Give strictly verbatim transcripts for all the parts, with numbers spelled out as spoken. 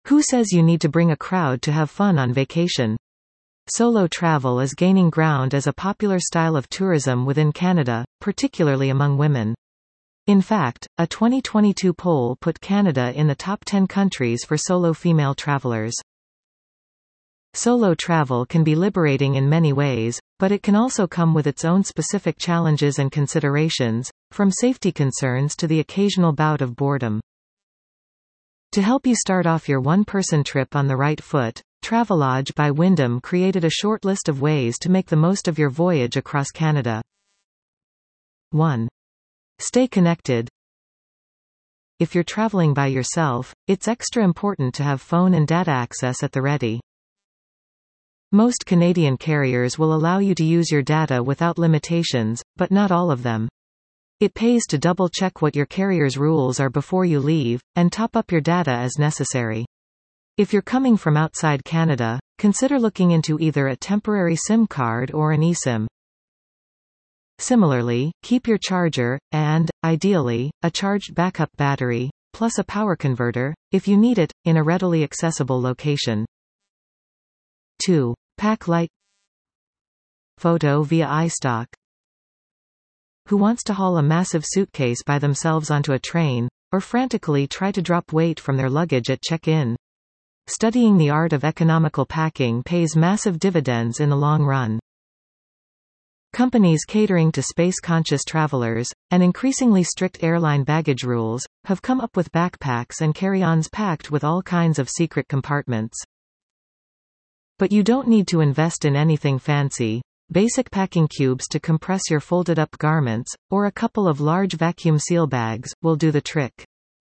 Who says you need to bring a crowd to have fun on vacation? Solo travel is gaining ground as a popular style of tourism within Canada, particularly among women. In fact, a twenty twenty-two poll put Canada in the top ten countries for solo female travelers. Solo travel can be liberating in many ways, but it can also come with its own specific challenges and considerations, from safety concerns to the occasional bout of boredom. To help you start off your one-person trip on the right foot, Travelodge by Wyndham created a short list of ways to make the most of your voyage across Canada. one. Stay connected. If you're traveling by yourself, it's extra important to have phone and data access at the ready. Most Canadian carriers will allow you to use your data without limitations, but not all of them. It pays to double-check what your carrier's rules are before you leave, and top up your data as necessary. If you're coming from outside Canada, consider looking into either a temporary SIM card or an eSIM. Similarly, keep your charger, and, ideally, a charged backup battery, plus a power converter, if you need it, in a readily accessible location. two. Pack light. Photo via iStock. Who wants to haul a massive suitcase by themselves onto a train, or frantically try to drop weight from their luggage at check-in? Studying the art of economical packing pays massive dividends in the long run. Companies catering to space-conscious travelers, and increasingly strict airline baggage rules, have come up with backpacks and carry-ons packed with all kinds of secret compartments. But you don't need to invest in anything fancy. Basic packing cubes to compress your folded-up garments, or a couple of large vacuum seal bags, will do the trick.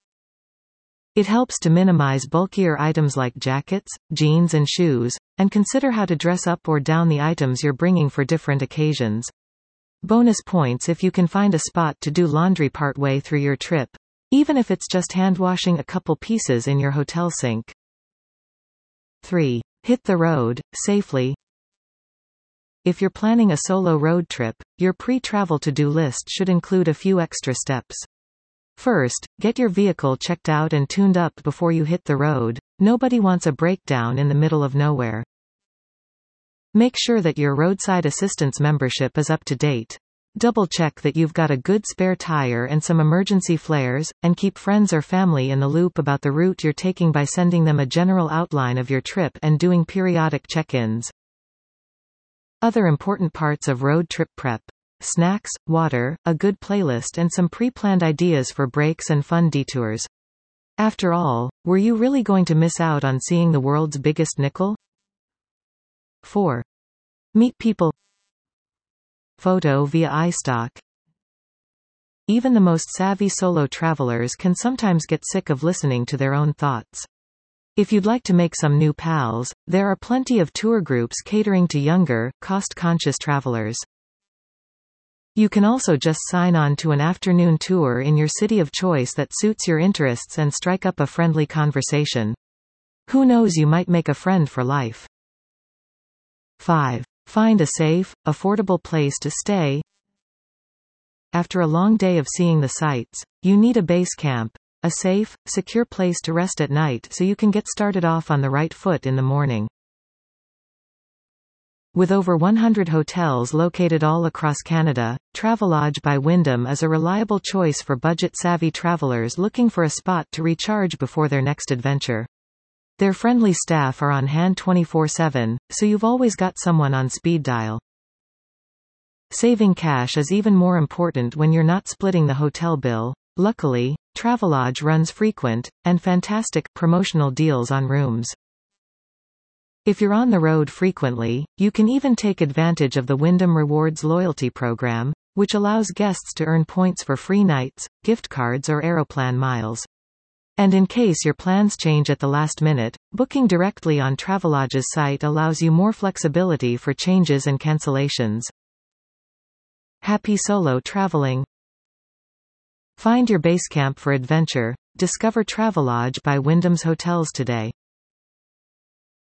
It helps to minimize bulkier items like jackets, jeans and shoes, and consider how to dress up or down the items you're bringing for different occasions. Bonus points if you can find a spot to do laundry partway through your trip, even if it's just hand-washing a couple pieces in your hotel sink. three. Hit the road, safely. If you're planning a solo road trip, your pre-travel to-do list should include a few extra steps. First, get your vehicle checked out and tuned up before you hit the road. Nobody wants a breakdown in the middle of nowhere. Make sure that your roadside assistance membership is up to date. Double-check that you've got a good spare tire and some emergency flares, and keep friends or family in the loop about the route you're taking by sending them a general outline of your trip and doing periodic check-ins. Other important parts of road trip prep: snacks, water, a good playlist and some pre-planned ideas for breaks and fun detours. After all, were you really going to miss out on seeing the world's biggest nickel? four. Meet people. Photo via iStock. Even the most savvy solo travelers can sometimes get sick of listening to their own thoughts. If you'd like to make some new pals, there are plenty of tour groups catering to younger, cost-conscious travelers. You can also just sign on to an afternoon tour in your city of choice that suits your interests and strike up a friendly conversation. Who knows, you might make a friend for life. five. Find a safe, affordable place to stay. After a long day of seeing the sights, you need a base camp, a safe, secure place to rest at night so you can get started off on the right foot in the morning. With over one hundred hotels located all across Canada, Travelodge by Wyndham is a reliable choice for budget-savvy travelers looking for a spot to recharge before their next adventure. Their friendly staff are on hand twenty-four seven, so you've always got someone on speed dial. Saving cash is even more important when you're not splitting the hotel bill. Luckily, Travelodge runs frequent, and fantastic, promotional deals on rooms. If you're on the road frequently, you can even take advantage of the Wyndham Rewards loyalty program, which allows guests to earn points for free nights, gift cards or Aeroplan miles. And in case your plans change at the last minute, booking directly on Travelodge's site allows you more flexibility for changes and cancellations. Happy solo traveling! Find your base camp for adventure. Discover Travelodge by Wyndham's hotels today.